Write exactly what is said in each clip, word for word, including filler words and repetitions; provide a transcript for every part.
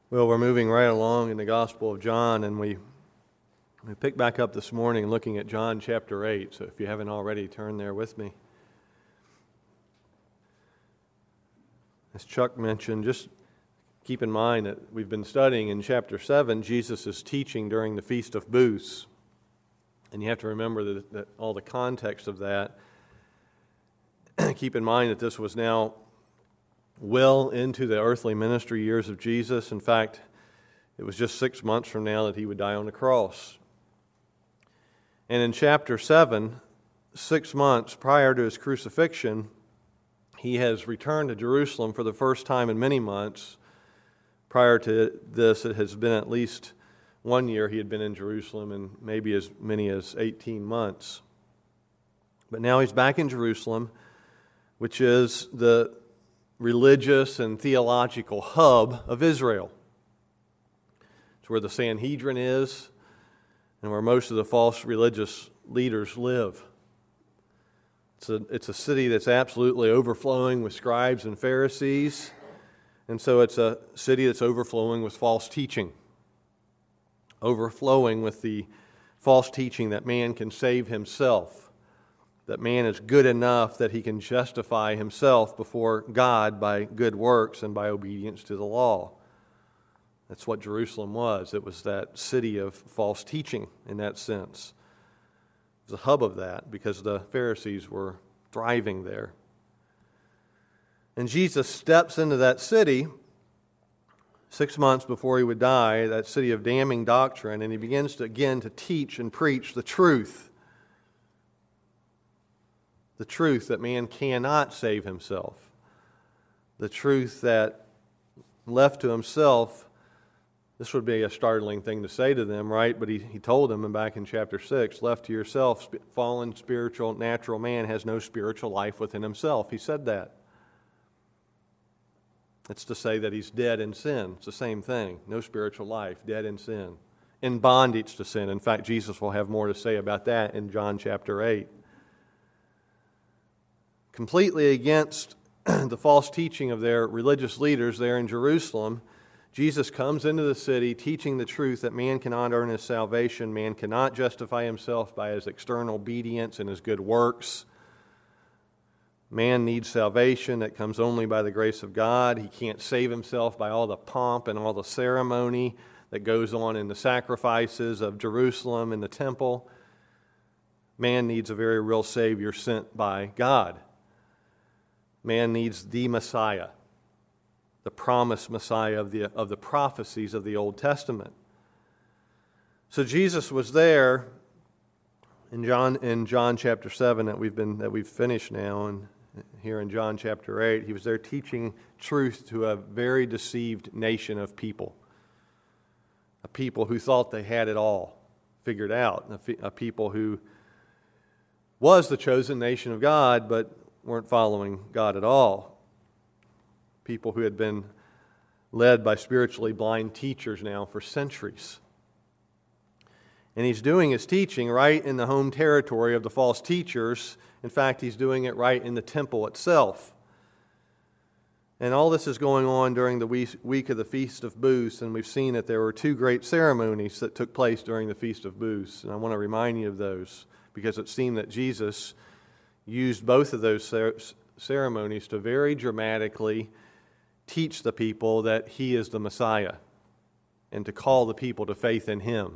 Well, we're moving right along in the Gospel of John, and we we pick back up this morning looking at John chapter eight. So if you haven't already, turn there with me. As Chuck mentioned, just keep in mind that we've been studying in chapter seven, Jesus is teaching during the Feast of Booths. And you have to remember that, that all the context of that. Keep in mind that this was now well into the earthly ministry years of Jesus. In fact, it was just six months from now that he would die on the cross. And in chapter seven, six months prior to his crucifixion, he has returned to Jerusalem for the first time in many months. Prior to this, it has been at least one year he had been in Jerusalem, and maybe as many as eighteen months. But now he's back in Jerusalem, which is the religious and theological hub of Israel. It's where the Sanhedrin is and where most of the false religious leaders live. It's a, it's a city that's absolutely overflowing with scribes and Pharisees, and so it's a city that's overflowing with false teaching, overflowing with the false teaching that man can save himself, that man is good enough that he can justify himself before God by good works and by obedience to the law. That's what Jerusalem was. It was that city of false teaching in that sense. It was a hub of that because the Pharisees were thriving there. And Jesus steps into that city six months before he would die, that city of damning doctrine, and he begins to again to teach and preach the truth. The truth that man cannot save himself. The truth that left to himself, this would be a startling thing to say to them, right? But he, he told them back in chapter six, left to yourself, fallen spiritual, natural man has no spiritual life within himself. He said that. It's to say that he's dead in sin. It's the same thing. No spiritual life, dead in sin. In bondage to sin. In fact, Jesus will have more to say about that in John chapter eight. Completely against the false teaching of their religious leaders there in Jerusalem, Jesus comes into the city teaching the truth that man cannot earn his salvation, man cannot justify himself by his external obedience and his good works. Man needs salvation that comes only by the grace of God. He can't save himself by all the pomp and all the ceremony that goes on in the sacrifices of Jerusalem and the temple. Man needs a very real Savior sent by God. Man needs the Messiah, the promised Messiah of the, of the prophecies of the Old Testament. So Jesus was there in John in John chapter seven that we've been that we've finished now, and here in John chapter eight, he was there teaching truth to a very deceived nation of people, a people who thought they had it all figured out, a, a people who was the chosen nation of God, but weren't following God at all. People who had been led by spiritually blind teachers now for centuries. And he's doing his teaching right in the home territory of the false teachers. In fact, he's doing it right in the temple itself. And all this is going on during the week of the Feast of Booths, and we've seen that there were two great ceremonies that took place during the Feast of Booths. And I want to remind you of those because it seemed that Jesus used both of those ceremonies to very dramatically teach the people that he is the Messiah and to call the people to faith in him.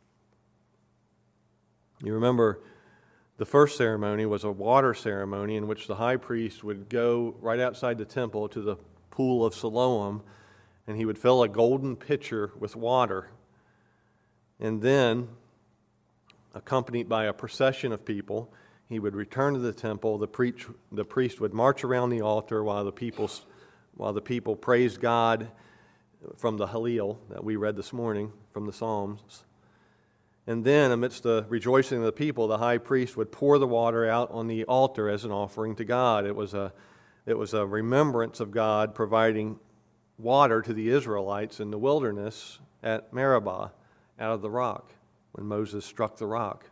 You remember the first ceremony was a water ceremony in which the high priest would go right outside the temple to the pool of Siloam, and he would fill a golden pitcher with water. And then, accompanied by a procession of people, he would return to the temple. The, preach, the priest would march around the altar while the people, while the people praised God from the Hallel that we read this morning from the Psalms. And then, amidst the rejoicing of the people, the high priest would pour the water out on the altar as an offering to God. It was a, it was a remembrance of God providing water to the Israelites in the wilderness at Meribah out of the rock when Moses struck the rock.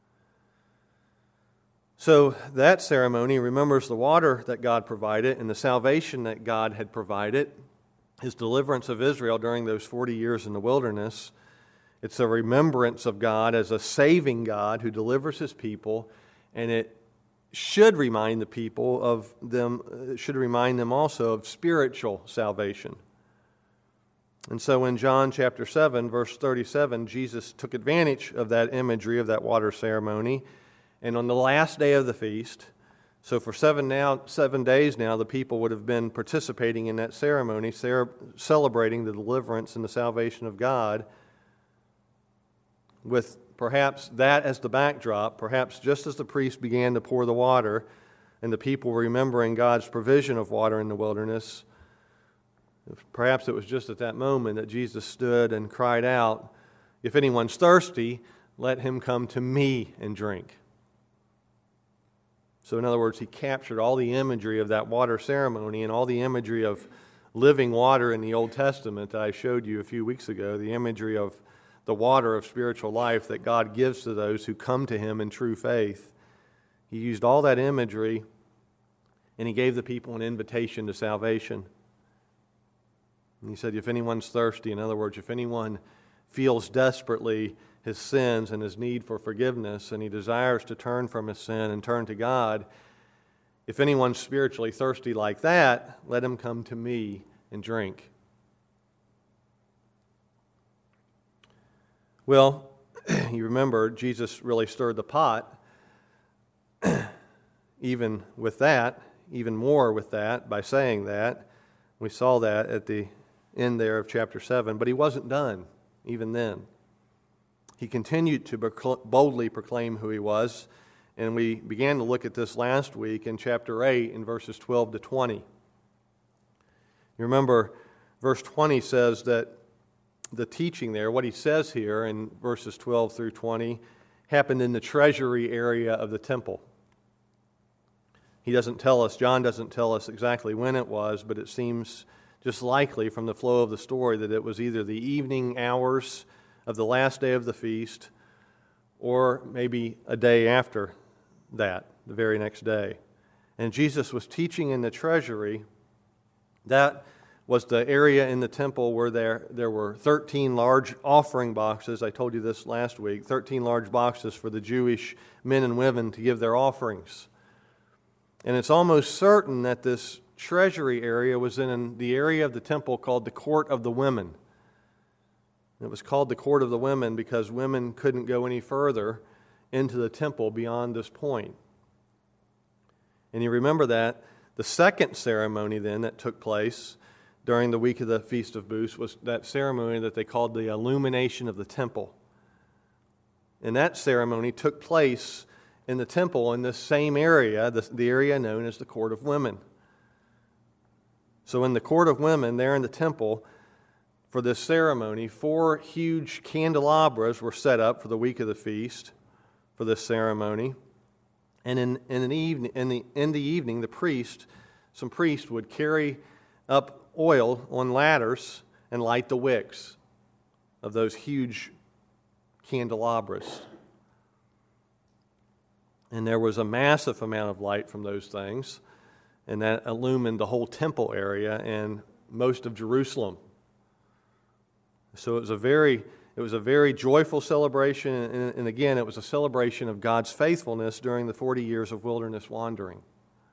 So that ceremony remembers the water that God provided and the salvation that God had provided. his deliverance of Israel during those forty years in the wilderness. It's a remembrance of God as a saving God who delivers his people, and it should remind the people of them, it should remind them also of spiritual salvation. And so in John chapter seven, verse thirty-seven, Jesus took advantage of that imagery of that water ceremony, and on the last day of the feast, so for seven now, seven days now, the people would have been participating in that ceremony, celebrating the deliverance and the salvation of God, with perhaps that as the backdrop, perhaps just as the priest began to pour the water and the people were remembering God's provision of water in the wilderness, perhaps it was just at that moment that Jesus stood and cried out, "If anyone's thirsty, let him come to me and drink." So in other words, he captured all the imagery of that water ceremony and all the imagery of living water in the Old Testament that I showed you a few weeks ago, the imagery of the water of spiritual life that God gives to those who come to him in true faith. He used all that imagery, and he gave the people an invitation to salvation. And he said, if anyone's thirsty, in other words, if anyone feels desperately his sins and his need for forgiveness, and he desires to turn from his sin and turn to God, if anyone's spiritually thirsty like that, let him come to me and drink. Well, you remember Jesus really stirred the pot, even with that, even more with that, by saying that. We saw that at the end there of chapter seven, but he wasn't done even then. He continued to boldly proclaim who he was, and we began to look at this last week in chapter eight in verses twelve to twenty. You remember verse twenty says that the teaching there, what he says here in verses twelve through twenty, happened in the treasury area of the temple. He doesn't tell us, John doesn't tell us exactly when it was, but it seems just likely from the flow of the story that it was either the evening hours of the last day of the feast or maybe a day after that, the very next day. And Jesus was teaching in the treasury. That was the area in the temple where there, there were thirteen large offering boxes. I told you this last week, thirteen large boxes for the Jewish men and women to give their offerings. And it's almost certain that this treasury area was in the area of the temple called the Court of the Women. It was called the Court of the Women because women couldn't go any further into the temple beyond this point. And you remember that the second ceremony then that took place during the week of the Feast of Booths was that ceremony that they called the illumination of the temple. And that ceremony took place in the temple in this same area, the, the area known as the Court of Women. So in the Court of Women, there in the temple, for this ceremony, four huge candelabras were set up for the week of the feast for this ceremony. And in, in, an evening, in, the, in the evening, the priest, some priest would carry up oil on ladders and light the wicks of those huge candelabras. And there was a massive amount of light from those things, and that illumined the whole temple area and most of Jerusalem. So it was a very, it was a very joyful celebration, and, and again, it was a celebration of God's faithfulness during the forty years of wilderness wandering.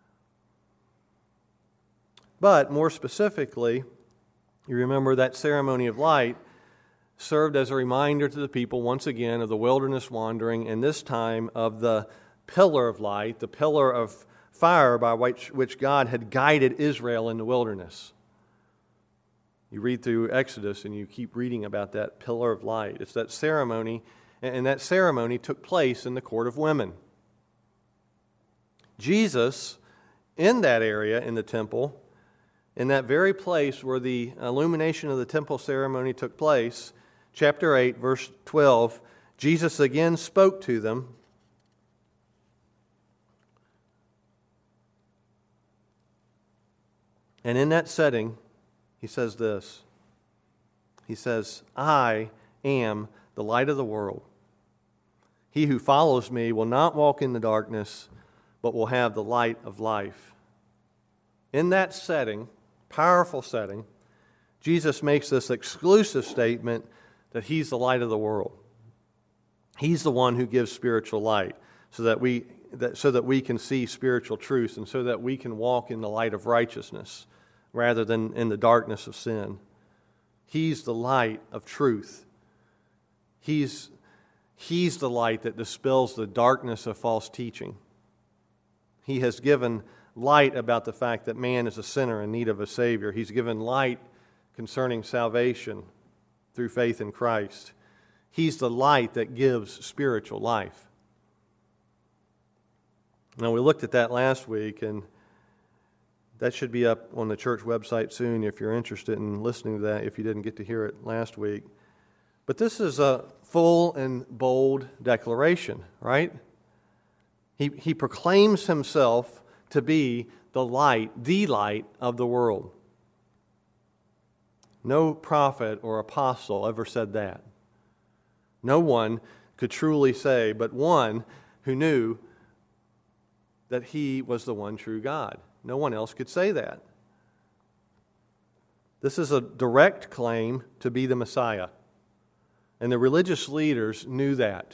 But more specifically, you remember that ceremony of light served as a reminder to the people once again of the wilderness wandering, and this time of the pillar of light, the pillar of fire by which, which God had guided Israel in the wilderness. You read through Exodus and you keep reading about that pillar of light. It's that ceremony, and that ceremony took place in the Court of Women. Jesus, in that area in the temple, in that very place where the illumination of the temple ceremony took place, chapter eight, verse twelve, Jesus again spoke to them. And in that setting, he says this. He says, I am the light of the world. He who follows me will not walk in the darkness, but will have the light of life. In that setting, powerful setting, Jesus makes this exclusive statement that He's the light of the world. He's the one who gives spiritual light so that we that so that we can see spiritual truth and so that we can walk in the light of righteousness rather than in the darkness of sin. He's the light of truth. He's, he's the light that dispels the darkness of false teaching. He has given light about the fact that man is a sinner in need of a Savior. He's given light concerning salvation through faith in Christ. He's the light that gives spiritual life. Now, we looked at that last week, and that should be up on the church website soon if you're interested in listening to that, if you didn't get to hear it last week. But this is a full and bold declaration, right? He, he proclaims himself to be the light, the light of the world. No prophet or apostle ever said that. No one could truly say, but one who knew that He was the one true God. No one else could say that. This is a direct claim to be the Messiah. And the religious leaders knew that.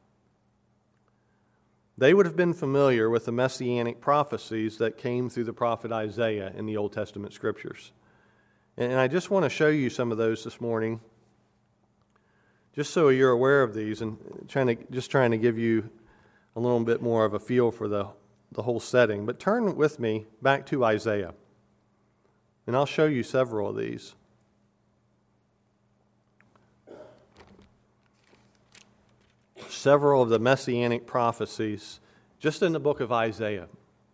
They would have been familiar with the messianic prophecies that came through the prophet Isaiah in the Old Testament Scriptures. And I just want to show you some of those this morning, just so you're aware of these, and trying to just trying to give you a little bit more of a feel for the the whole setting. But turn with me back to Isaiah, and I'll show you several of these. Several of the messianic prophecies just in the book of Isaiah.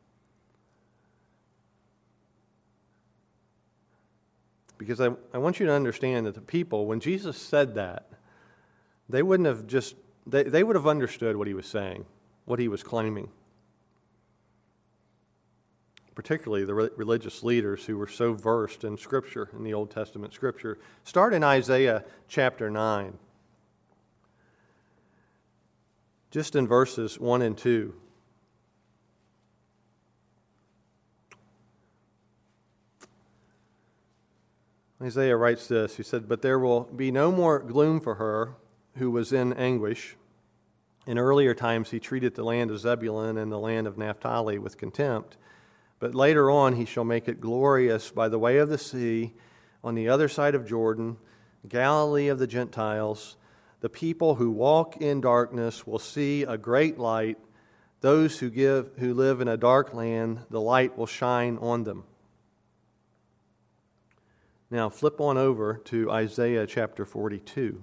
Because I, I want you to understand that the people, when Jesus said that, they wouldn't have just, they, they would have understood what He was saying, what He was claiming. Particularly the re- religious leaders who were so versed in Scripture, in the Old Testament Scripture. Start in Isaiah chapter nine. Just in verses one and two. Isaiah writes this. He said, "But there will be no more gloom for her who was in anguish. In earlier times he treated the land of Zebulun and the land of Naphtali with contempt. But later on he shall make it glorious by the way of the sea, on the other side of Jordan, Galilee of the Gentiles. The people who walk in darkness will see a great light. Those who give who live in a dark land, the light will shine on them." Now flip on over to Isaiah chapter forty-two.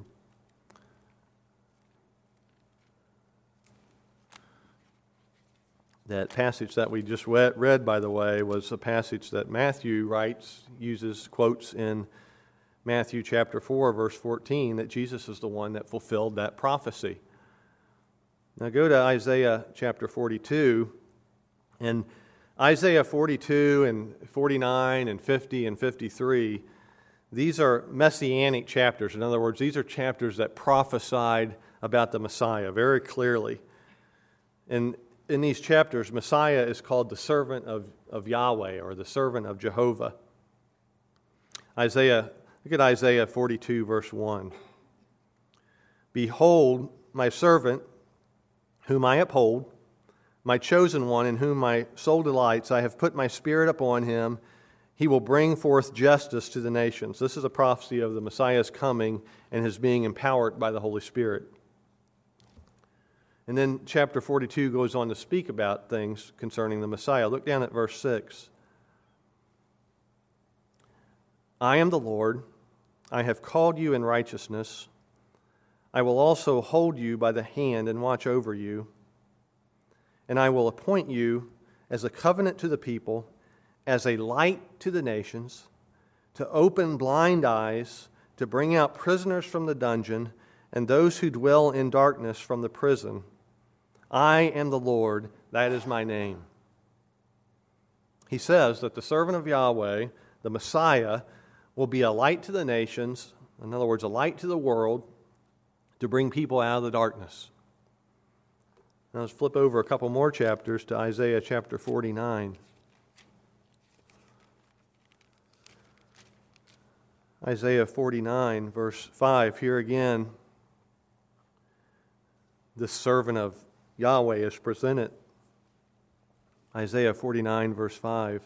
That passage that we just read, by the way, was a passage that Matthew writes, uses, quotes in Matthew chapter four, verse fourteen, that Jesus is the one that fulfilled that prophecy. Now go to Isaiah chapter forty-two, and Isaiah forty-two and forty-nine and fifty and fifty-three, these are messianic chapters. In other words, these are chapters that prophesied about the Messiah very clearly. And in these chapters, Messiah is called the servant of, of Yahweh, or the servant of Jehovah. Isaiah, look at Isaiah forty-two, verse one. "Behold, my servant, whom I uphold, my chosen one, in whom my soul delights. I have put my spirit upon him. He will bring forth justice to the nations." This is a prophecy of the Messiah's coming and his being empowered by the Holy Spirit. And then chapter forty-two goes on to speak about things concerning the Messiah. Look down at verse six. "I am the Lord. I have called you in righteousness. I will also hold you by the hand and watch over you. And I will appoint you as a covenant to the people, as a light to the nations, to open blind eyes, to bring out prisoners from the dungeon, and those who dwell in darkness from the prison. I am the Lord, that is my name." He says that the servant of Yahweh, the Messiah, will be a light to the nations, in other words, a light to the world, to bring people out of the darkness. Now let's flip over a couple more chapters to Isaiah chapter forty-nine. Isaiah forty-nine, verse five, here again, this servant of Yahweh is presented. Isaiah forty-nine, verse five.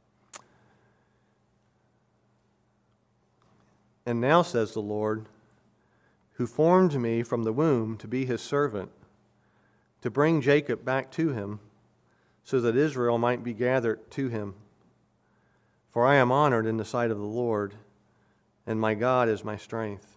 And now, says the Lord, who formed me from the womb to be his servant, to bring Jacob back to him, so that Israel might be gathered to him. For I am honored in the sight of the Lord, and my God is my strength.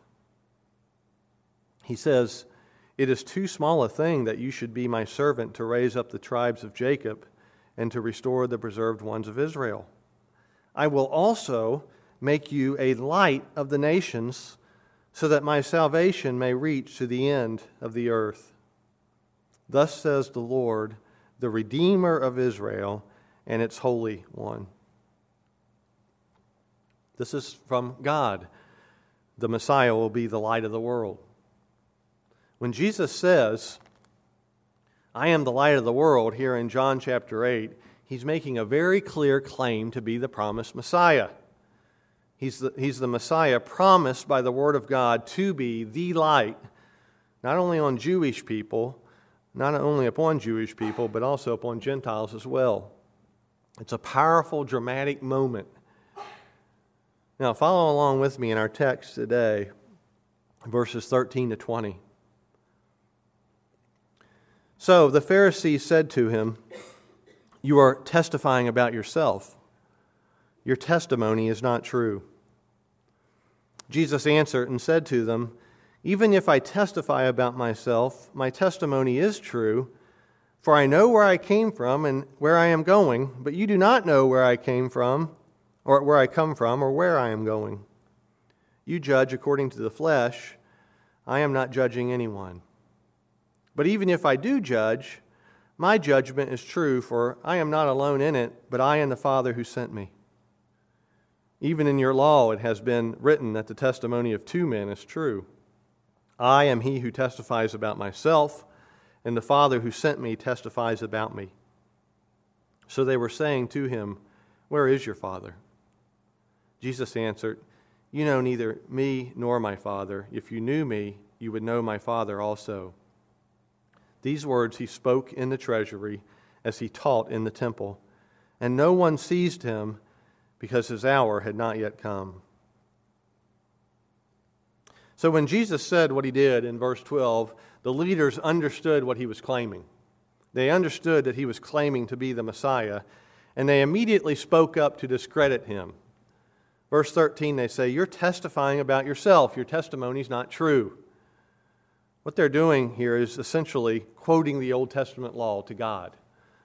He says, it is too small a thing that you should be my servant to raise up the tribes of Jacob and to restore the preserved ones of Israel. I will also make you a light of the nations, so that my salvation may reach to the end of the earth. Thus says the Lord, the Redeemer of Israel and its Holy One. This is from God. The Messiah will be the light of the world. When Jesus says, I am the light of the world, here in John chapter eight, he's making a very clear claim to be the promised Messiah. He's the, he's the Messiah promised by the Word of God to be the light, not only on Jewish people, not only upon Jewish people, but also upon Gentiles as well. It's a powerful, dramatic moment. Now, follow along with me in our text today, verses thirteen to twenty. So the Pharisees said to him, you are testifying about yourself. Your testimony is not true. Jesus answered and said to them, even if I testify about myself, my testimony is true, for I know where I came from and where I am going, but you do not know where I came from, or where I come from, or where I am going. You judge according to the flesh. I am not judging anyone. But even if I do judge, my judgment is true, for I am not alone in it, but I and the Father who sent me. Even in your law it has been written that the testimony of two men is true. I am he who testifies about myself, and the Father who sent me testifies about me. So they were saying to him, where is your Father? Jesus answered, you know neither me nor my Father. If you knew me, you would know my Father also. These words he spoke in the treasury as he taught in the temple, and no one seized him because his hour had not yet come. So when Jesus said what he did in verse twelve, the leaders understood what he was claiming. They understood that he was claiming to be the Messiah, and they immediately spoke up to discredit him. Verse thirteen, they say, you're testifying about yourself. Your testimony is not true. What they're doing here is essentially quoting the Old Testament law to God.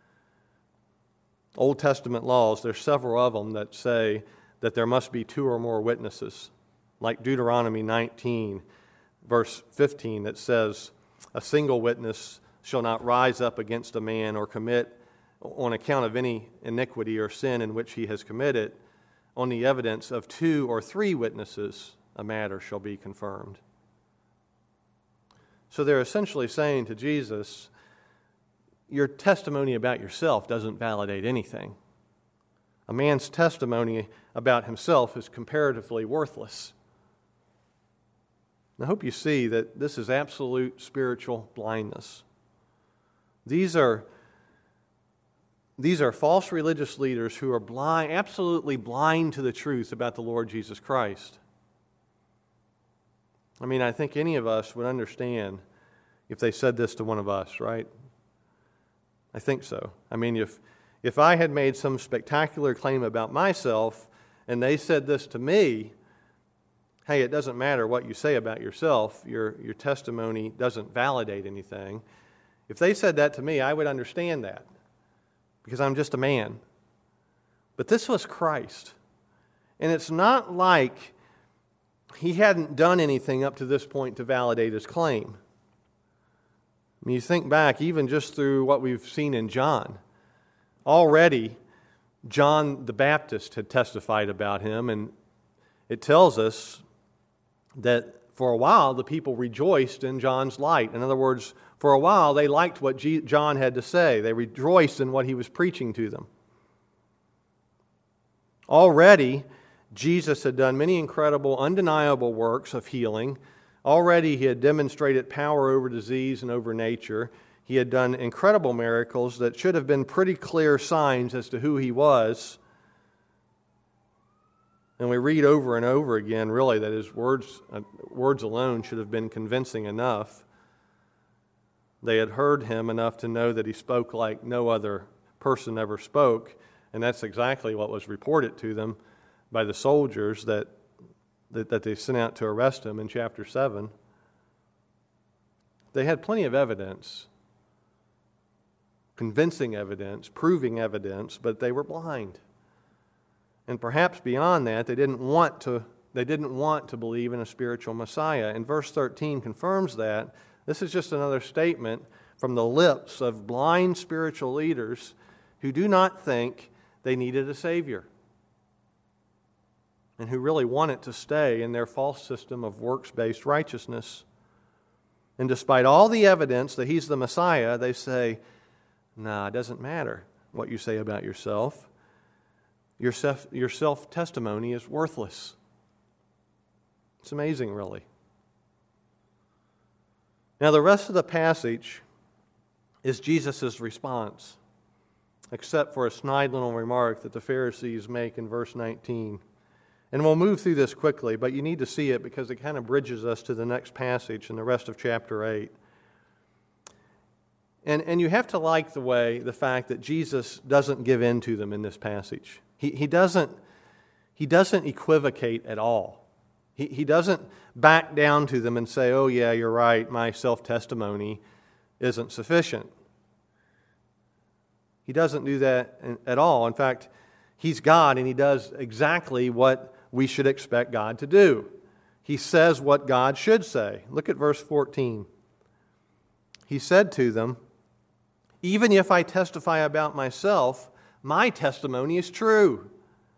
Old Testament laws, there's several of them that say that there must be two or more witnesses. Like Deuteronomy nineteen, verse fifteen, that says, a single witness shall not rise up against a man or commit on account of any iniquity or sin in which he has committed. On the evidence of two or three witnesses, a matter shall be confirmed. So they're essentially saying to Jesus, your testimony about yourself doesn't validate anything. A man's testimony about himself is comparatively worthless. I hope you see that this is absolute spiritual blindness. These are, these are false religious leaders who are blind, absolutely blind to the truth about the Lord Jesus Christ. I mean, I think any of us would understand if they said this to one of us, right? I think so. I mean, if if I had made some spectacular claim about myself and they said this to me, hey, it doesn't matter what you say about yourself, your, your testimony doesn't validate anything. If they said that to me, I would understand that because I'm just a man. But this was Christ. And it's not like he hadn't done anything up to this point to validate his claim. I mean, you think back even just through what we've seen in John. Already, John the Baptist had testified about him, and it tells us that for a while the people rejoiced in John's light. In other words, for a while they liked what John had to say. They rejoiced in what he was preaching to them. Already, Jesus had done many incredible, undeniable works of healing. Already he had demonstrated power over disease and over nature. He had done incredible miracles that should have been pretty clear signs as to who he was. And we read over and over again, really, that his words, uh, words alone should have been convincing enough. They had heard him enough to know that he spoke like no other person ever spoke, and that's exactly what was reported to them by the soldiers that, that, that they sent out to arrest him in chapter seven. They had plenty of evidence, convincing evidence, proving evidence, but they were blind. And perhaps beyond that, they didn't want to they didn't want to believe in a spiritual Messiah. And verse thirteen confirms that. This is just another statement from the lips of blind spiritual leaders who do not think they needed a Savior and who really wanted to stay in their false system of works-based righteousness. And despite all the evidence that he's the Messiah, they say, nah, it doesn't matter what you say about yourself. Your self, your self-testimony is worthless. It's amazing, really. Now, the rest of the passage is Jesus' response, except for a snide little remark that the Pharisees make in verse nineteen. And we'll move through this quickly, but you need to see it because it kind of bridges us to the next passage in the rest of chapter eight. And, and you have to like the way, the fact that Jesus doesn't give in to them in this passage. He, he, doesn't, he doesn't equivocate at all. He, he doesn't back down to them and say, oh yeah, you're right, my self-testimony isn't sufficient. He doesn't do that at all. In fact, he's God and he does exactly what we should expect God to do. He says what God should say. Look at verse fourteen. He said to them, even if I testify about myself, my testimony is true.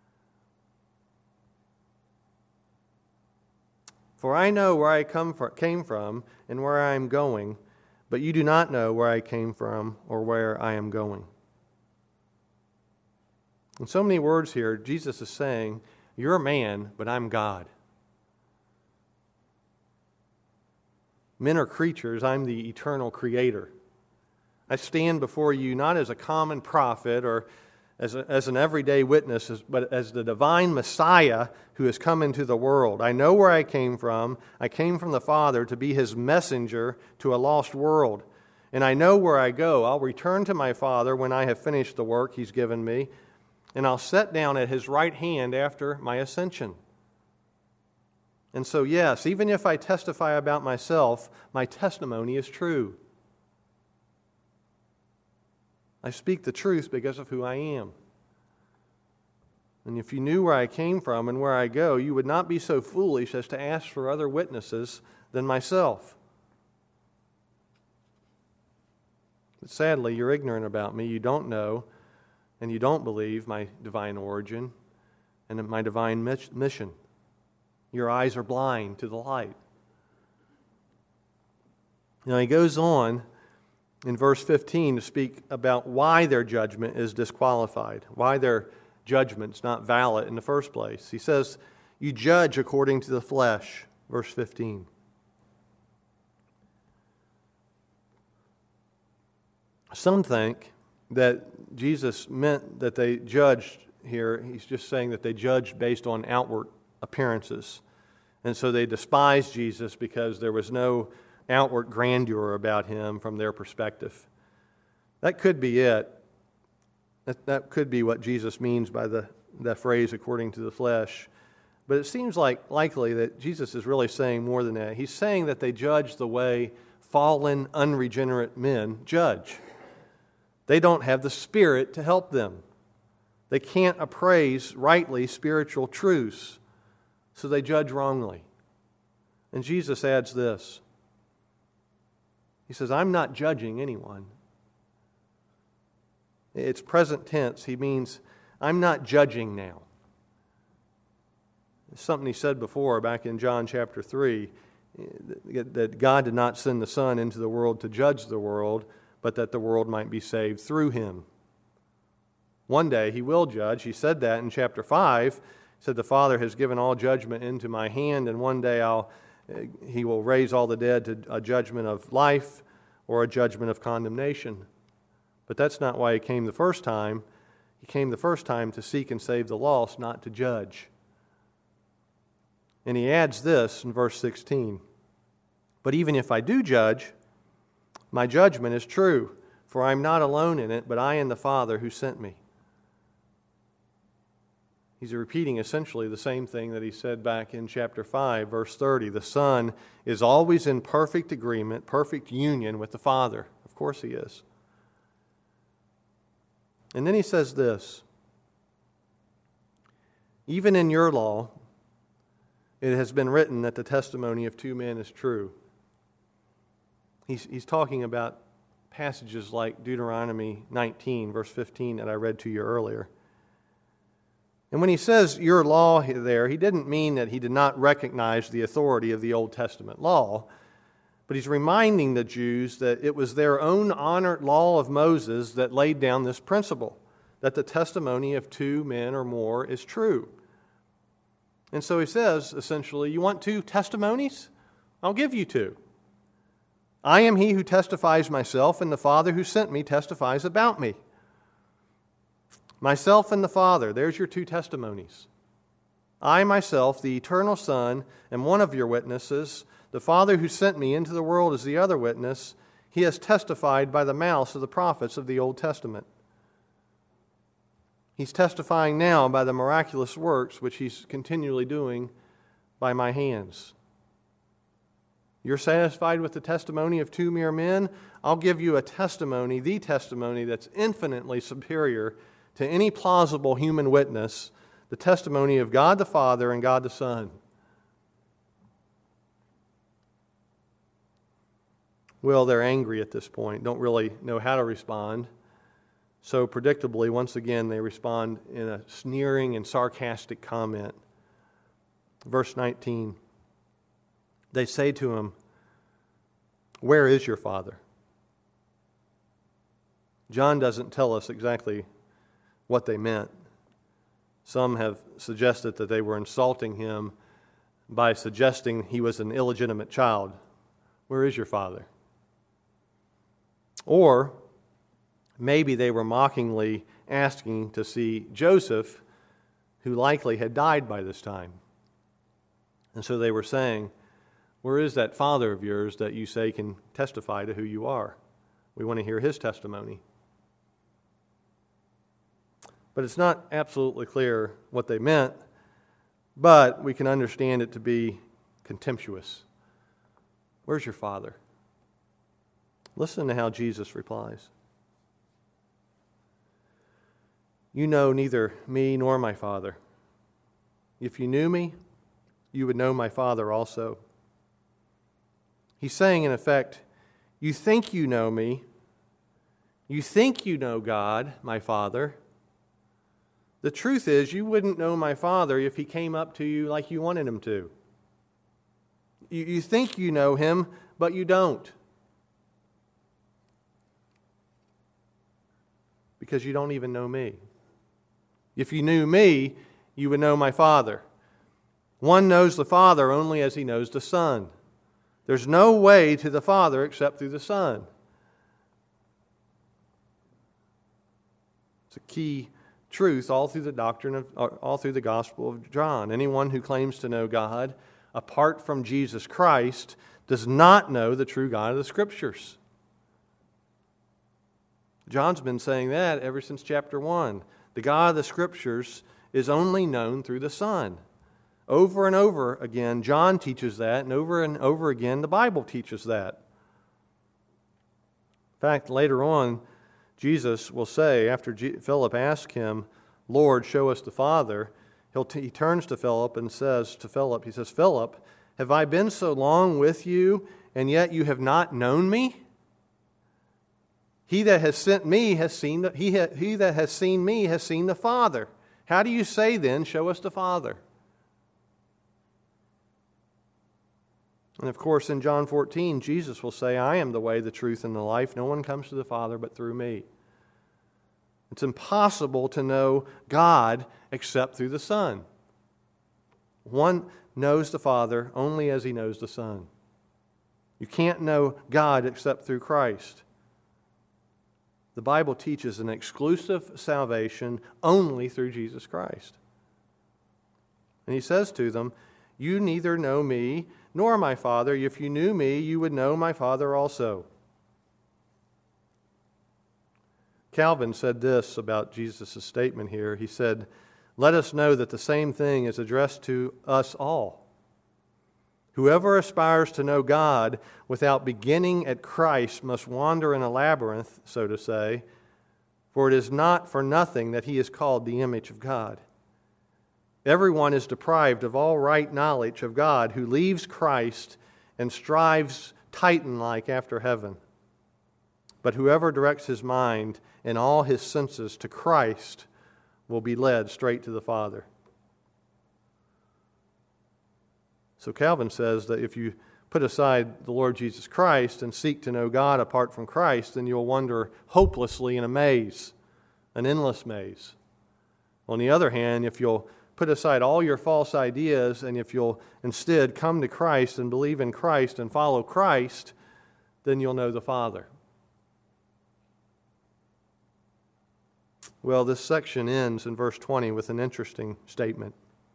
For I know where I come from, came from and where I am going, but you do not know where I came from or where I am going. In so many words here, Jesus is saying, you're a man, but I'm God. Men are creatures, I'm the eternal creator. I stand before you not as a common prophet or as, a, as an everyday witness, but as the divine Messiah who has come into the world. I know where I came from. I came from the Father to be His messenger to a lost world. And I know where I go. I'll return to my Father when I have finished the work He's given me, and I'll sit down at His right hand after my ascension. And so, yes, even if I testify about myself, my testimony is true. I speak the truth because of who I am. And if you knew where I came from and where I go, you would not be so foolish as to ask for other witnesses than myself. But sadly, you're ignorant about me. You don't know and you don't believe my divine origin and my divine mission. Your eyes are blind to the light. Now he goes on in verse fifteen to speak about why their judgment is disqualified, why their judgment's not valid in the first place. He says, you judge according to the flesh, verse fifteen. Some think that Jesus meant that they judged here. He's just saying that they judged based on outward appearances. And so they despised Jesus because there was no outward grandeur about Him from their perspective. That could be it. That, that could be what Jesus means by the that phrase, according to the flesh. But it seems like likely that Jesus is really saying more than that. He's saying that they judge the way fallen, unregenerate men judge. They don't have the Spirit to help them. They can't appraise rightly spiritual truths, so they judge wrongly. And Jesus adds this. He says, I'm not judging anyone. It's present tense. He means, I'm not judging now. It's something he said before back in John chapter three, that God did not send the Son into the world to judge the world, but that the world might be saved through Him. One day He will judge. He said that in chapter five. He said, the Father has given all judgment into my hand, and one day I'll, He will raise all the dead to a judgment of life or a judgment of condemnation. But that's not why He came the first time. He came the first time to seek and save the lost, not to judge. And He adds this in verse sixteen. But even if I do judge, my judgment is true, for I am not alone in it, but I and the Father who sent me. He's repeating essentially the same thing that he said back in chapter five, verse thirty. The Son is always in perfect agreement, perfect union with the Father. Of course He is. And then He says this, even in your law, it has been written that the testimony of two men is true. He's, he's talking about passages like Deuteronomy nineteen, verse fifteen, that I read to you earlier. And when he says your law there, he didn't mean that he did not recognize the authority of the Old Testament law, but he's reminding the Jews that it was their own honored law of Moses that laid down this principle, that the testimony of two men or more is true. And so he says, essentially, you want two testimonies? I'll give you two. I am He who testifies myself, and the Father who sent me testifies about me. Myself and the Father, there's your two testimonies. I myself, the eternal Son, am one of your witnesses. The Father who sent me into the world is the other witness. He has testified by the mouths of the prophets of the Old Testament. He's testifying now by the miraculous works which He's continually doing by my hands. You're satisfied with the testimony of two mere men? I'll give you a testimony, the testimony that's infinitely superior to any plausible human witness, the testimony of God the Father and God the Son. Well, they're angry at this point, don't really know how to respond. So predictably, once again, they respond in a sneering and sarcastic comment. Verse nineteen, they say to Him, where is your Father? John doesn't tell us exactly what they meant. Some have suggested that they were insulting Him by suggesting He was an illegitimate child. Where is your Father? Or maybe they were mockingly asking to see Joseph, who likely had died by this time. And so they were saying, where is that Father of yours that you say can testify to who you are? We want to hear His testimony. But it's not absolutely clear what they meant, but we can understand it to be contemptuous. Where's your Father? Listen to how Jesus replies. You know neither me nor my Father. If you knew me, you would know my Father also. He's saying, in effect, you think you know me. You think you know God, my Father. The truth is, you wouldn't know my Father if He came up to you like you wanted Him to. You, you think you know Him, but you don't. Because you don't even know me. If you knew me, you would know my Father. One knows the Father only as he knows the Son. There's no way to the Father except through the Son. It's a key truth all through the doctrine of, all through the Gospel of John. Anyone who claims to know God apart from Jesus Christ does not know the true God of the Scriptures. John's been saying that ever since chapter one. The God of the Scriptures is only known through the Son. Over and over again, John teaches that, and over and over again, the Bible teaches that. In fact, later on, Jesus will say, after G- Philip asks Him, Lord, show us the Father, he'll t- he turns to Philip and says to Philip, he says, Philip, have I been so long with you, and yet you have not known me? He that has sent me has seen the, he, ha, he that has seen me has seen the Father. How do you say then, show us the Father? And of course, in John fourteen, Jesus will say, I am the way, the truth, and the life. No one comes to the Father but through me. It's impossible to know God except through the Son. one knows the Father only as he knows the Son. You can't know God except through Christ. The Bible teaches an exclusive salvation only through Jesus Christ. And he says to them, you neither know me nor my Father. If you knew me, you would know my Father also. Calvin said this about Jesus' statement here. He said, let us know that the same thing is addressed to us all. Whoever aspires to know God without beginning at Christ must wander in a labyrinth, so to say, for it is not for nothing that he is called the image of God. Everyone is deprived of all right knowledge of God who leaves Christ and strives Titan-like after heaven. But whoever directs his mind and all his senses to Christ will be led straight to the Father. So Calvin says that if you put aside the Lord Jesus Christ and seek to know God apart from Christ, then you'll wander hopelessly in a maze, an endless maze. On the other hand, if you'll put aside all your false ideas and if you'll instead come to Christ and believe in Christ and follow Christ, then you'll know the Father. Well, this section ends in verse twenty with an interesting statement.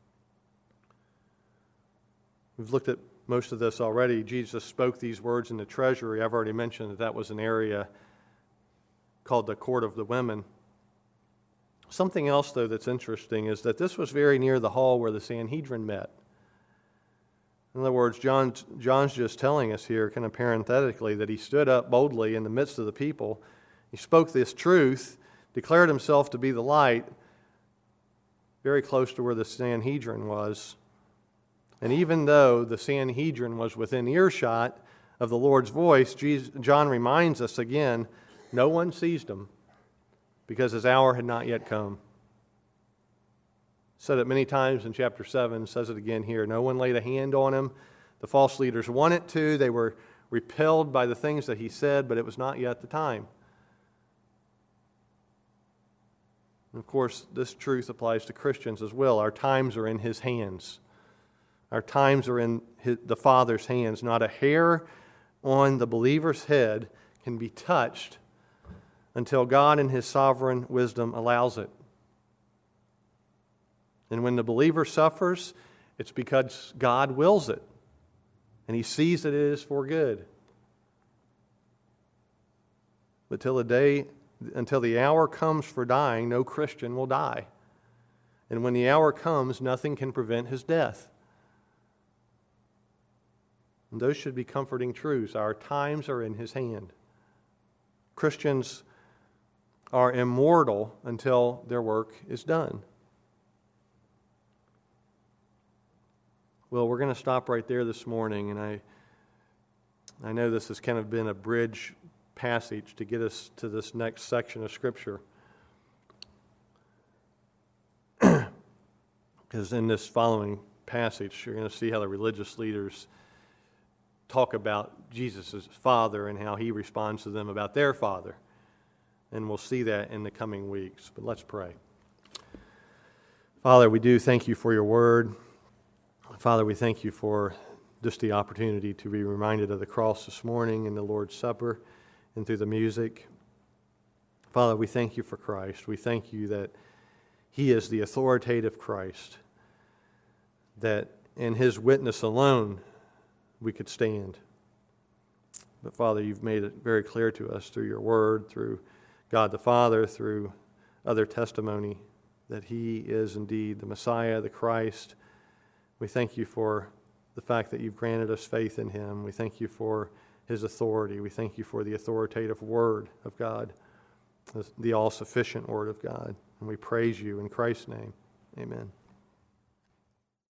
We've looked at most of this already. Jesus spoke these words in the treasury. I've already mentioned that that was an area called the Court of the Women. Something else, though, that's interesting is that this was very near the hall where the Sanhedrin met. In other words, John, John's just telling us here, kind of parenthetically, that he stood up boldly in the midst of the people. He spoke this truth, declared himself to be the light, very close to where the Sanhedrin was. And even though the Sanhedrin was within earshot of the Lord's voice, Jesus, John reminds us again, no one seized him because his hour had not yet come. Said it many times in chapter seven, says it again here. No one laid a hand on him. The false leaders wanted to. They were repelled by the things that he said, but it was not yet the time. And of course, this truth applies to Christians as well. Our times are in his hands. Our times are in his, the Father's hands. Not a hair on the believer's head can be touched until God in his sovereign wisdom allows it. And when the believer suffers, it's because God wills it. And he sees that it is for good. But till the day, until the hour comes for dying, no Christian will die. And when the hour comes, nothing can prevent his death. And those should be comforting truths. Our times are in his hand. Christians are immortal until their work is done. Well, we're going to stop right there this morning, and I I know this has kind of been a bridge passage to get us to this next section of Scripture. Because in this following passage, you're going to see how the religious leaders talk about Jesus' Father and how he responds to them about their Father. And we'll see that in the coming weeks. But let's pray. Father, we do thank you for your word. Father, we thank you for just the opportunity to be reminded of the cross this morning and the Lord's Supper and through the music. Father, we thank you for Christ. We thank you that he is the authoritative Christ, that in his witness alone we could stand. But Father, you've made it very clear to us through your word, through God the Father, through other testimony, that he is indeed the Messiah, the Christ. We thank you for the fact that you've granted us faith in him. We thank you for his authority. We thank you for the authoritative word of God, the all-sufficient word of God. And we praise you in Christ's name. Amen.